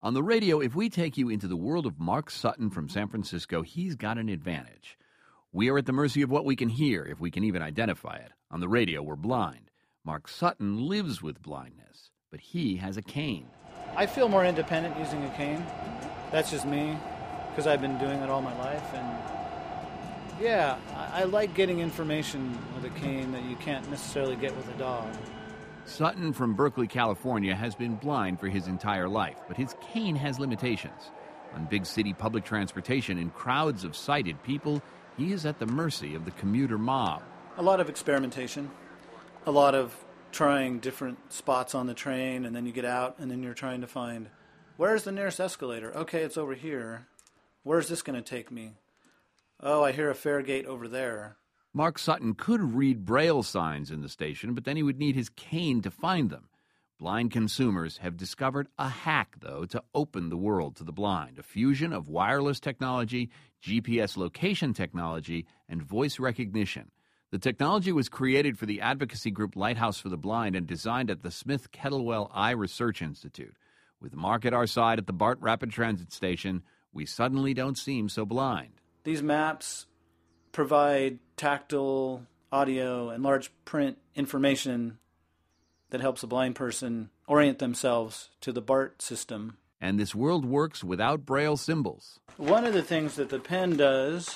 On the radio, if we take you into the world of Mark Sutton from San Francisco, he's got an advantage. We are at the mercy of what we can hear, if we can even identify it. On the radio, we're blind. Mark Sutton lives with blindness, but he has a cane. I feel more independent using a cane. That's just me, because I've been doing it all my life. And yeah, I like getting information with a cane that you can't necessarily get with a dog. Sutton from Berkeley, California, has been blind for his entire life, but his cane has limitations. On big city public transportation and crowds of sighted people, he is at the mercy of the commuter mob. A lot of experimentation, a lot of trying different spots on the train, and then you get out, and then you're trying to find, where's the nearest escalator? Okay, it's over here. Where's this going to take me? Oh, I hear a fare gate over there. Mark Sutton could read Braille signs in the station, but then he would need his cane to find them. Blind consumers have discovered a hack, though, to open the world to the blind, a fusion of wireless technology, GPS location technology, and voice recognition. The technology was created for the advocacy group Lighthouse for the Blind and designed at the Smith Kettlewell Eye Research Institute. With Mark at our side at the BART Rapid Transit Station, we suddenly don't seem so blind. These maps provide tactile, audio, and large print information that helps a blind person orient themselves to the BART system. And this world works without Braille symbols. One of the things that the pen does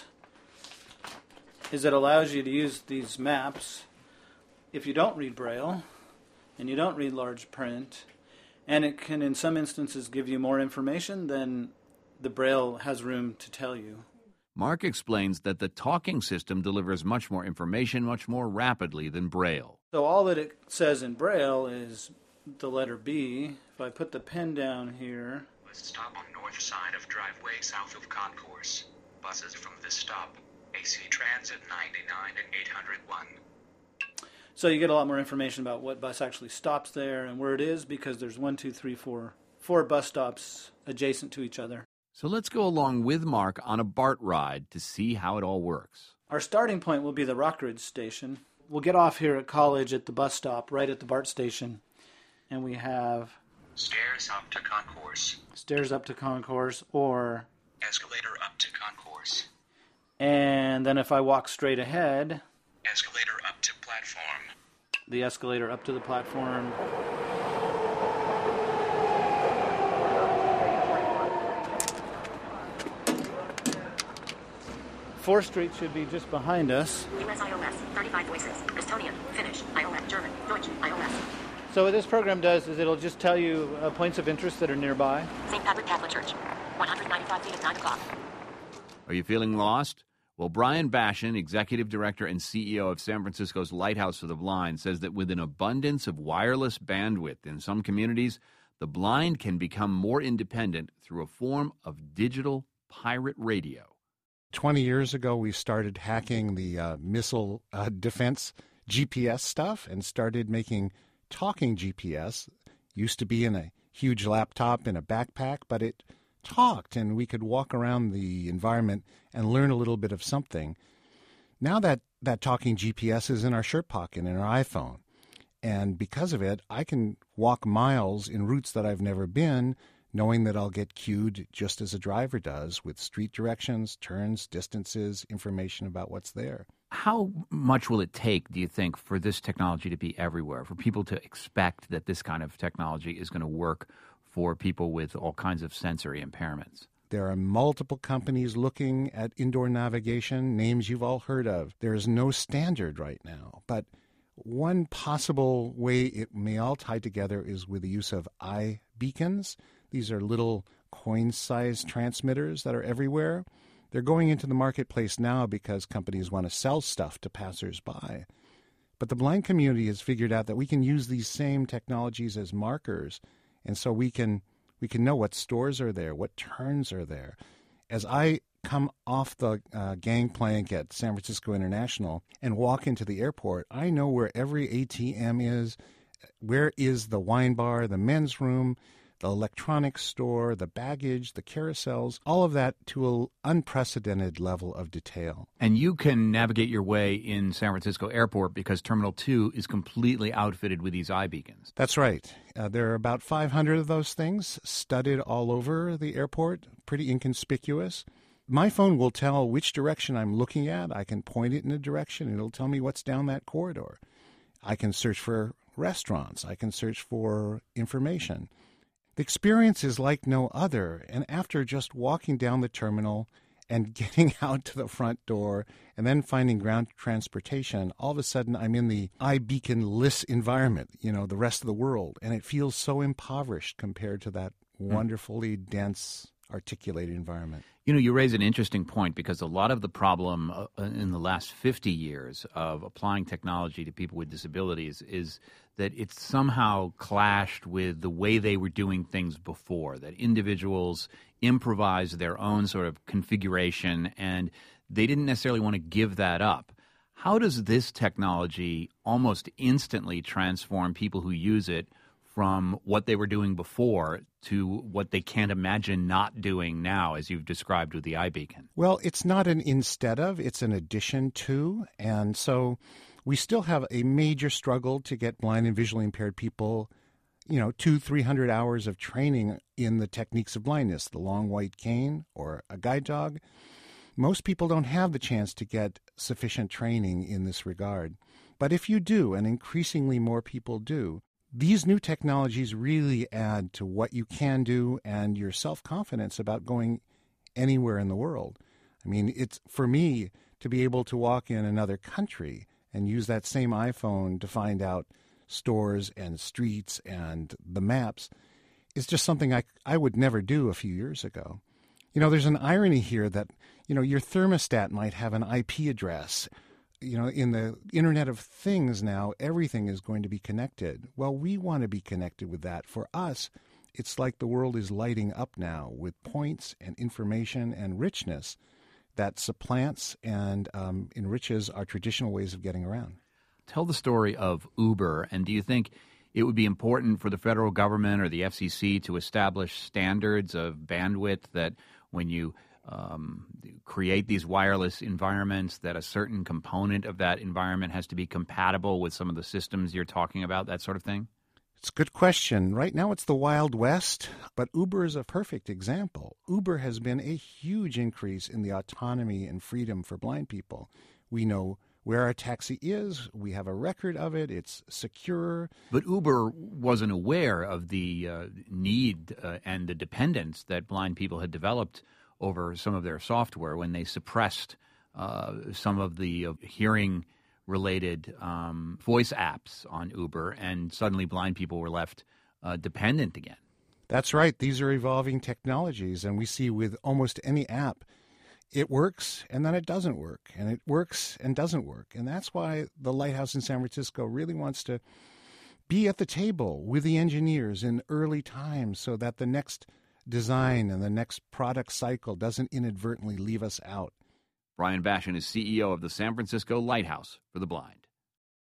is it allows you to use these maps if you don't read Braille and you don't read large print, and it can in some instances give you more information than the Braille has room to tell you. Mark explains that the talking system delivers much more information much more rapidly than Braille. So all that it says in Braille is the letter B. If I put the pen down here... Stop on north side of driveway south of concourse. Buses from this stop. AC Transit 99 and 801. So you get a lot more information about what bus actually stops there and where it is, because there's 4 bus stops adjacent to each other. So let's go along with Mark on a BART ride to see how it all works. Our starting point will be the Rockridge station. We'll get off here at College at the bus stop, right at the BART station. And we have... Stairs up to concourse. Stairs up to concourse, or... Escalator up to concourse. And then if I walk straight ahead... Escalator up to platform. The escalator up to the platform. 4th Street should be just behind us. US IOS, 35 voices. Estonian, Finnish, IOS, German, Deutsch, IOS. So what this program does is it'll just tell you points of interest that are nearby. St. Patrick Catholic Church, 195 feet at 9 o'clock. Are you feeling lost? Well, Brian Bashan, Executive Director and CEO of San Francisco's Lighthouse for the Blind, says that with an abundance of wireless bandwidth in some communities, the blind can become more independent through a form of digital pirate radio. 20 years ago, we started hacking the missile defense GPS stuff and started making talking GPS. Used to be in a huge laptop in a backpack, but it talked, and we could walk around the environment and learn a little bit of something. Now that talking GPS is in our shirt pocket in our iPhone, and because of it, I can walk miles in routes that I've never been, knowing that I'll get cued just as a driver does with street directions, turns, distances, information about what's there. How much will it take, do you think, for this technology to be everywhere, for people to expect that this kind of technology is going to work for people with all kinds of sensory impairments? There are multiple companies looking at indoor navigation, names you've all heard of. There is no standard right now, but one possible way it may all tie together is with the use of eye beacons. These are little coin-sized transmitters that are everywhere. They're going into the marketplace now because companies want to sell stuff to passers-by. But the blind community has figured out that we can use these same technologies as markers, and so we can know what stores are there, what turns are there. As I come off the gangplank at San Francisco International and walk into the airport, I know where every ATM is, where is the wine bar, the men's room, the electronics store, the baggage, the carousels, all of that to an unprecedented level of detail. And you can navigate your way in San Francisco Airport because Terminal 2 is completely outfitted with these iBeacons. That's right. There are about 500 of those things studded all over the airport, pretty inconspicuous. My phone will tell which direction I'm looking at. I can point it in a direction, and it'll tell me what's down that corridor. I can search for restaurants. I can search for information. The experience is like no other, and after just walking down the terminal and getting out to the front door and then finding ground transportation, all of a sudden I'm in the iBeacon-less environment, the rest of the world, and it feels so impoverished compared to that wonderfully dense, articulated environment. You raise an interesting point because a lot of the problem in the last 50 years of applying technology to people with disabilities is that it's somehow clashed with the way they were doing things before, that individuals improvised their own sort of configuration and they didn't necessarily want to give that up. How does this technology almost instantly transform people who use it from what they were doing before to what they can't imagine not doing now, as you've described with the iBeacon? Well, it's not an instead of, it's an addition to. And so we still have a major struggle to get blind and visually impaired people, 200-300 hours of training in the techniques of blindness, the long white cane or a guide dog. Most people don't have the chance to get sufficient training in this regard. But if you do, and increasingly more people do, these new technologies really add to what you can do and your self-confidence about going anywhere in the world. I mean, it's for me to be able to walk in another country and use that same iPhone to find out stores and streets and the maps is just something I would never do a few years ago. There's an irony here that, your thermostat might have an IP address. In the Internet of Things now, everything is going to be connected. Well, we want to be connected with that. For us, it's like the world is lighting up now with points and information and richness that supplants and enriches our traditional ways of getting around. Tell the story of Uber, and do you think it would be important for the federal government or the FCC to establish standards of bandwidth that when you create these wireless environments, that a certain component of that environment has to be compatible with some of the systems you're talking about, that sort of thing? It's a good question. Right now it's the Wild West, but Uber is a perfect example. Uber has been a huge increase in the autonomy and freedom for blind people. We know where our taxi is. We have a record of it. It's secure. But Uber wasn't aware of the need and the dependence that blind people had developed over some of their software when they suppressed some of the hearing-related voice apps on Uber, and suddenly blind people were left dependent again. That's right. These are evolving technologies, and we see with almost any app, it works and then it doesn't work, and it works and doesn't work. And that's why the Lighthouse in San Francisco really wants to be at the table with the engineers in early times so that the next design and the next product cycle doesn't inadvertently leave us out. Brian Bashan is CEO of the San Francisco Lighthouse for the Blind.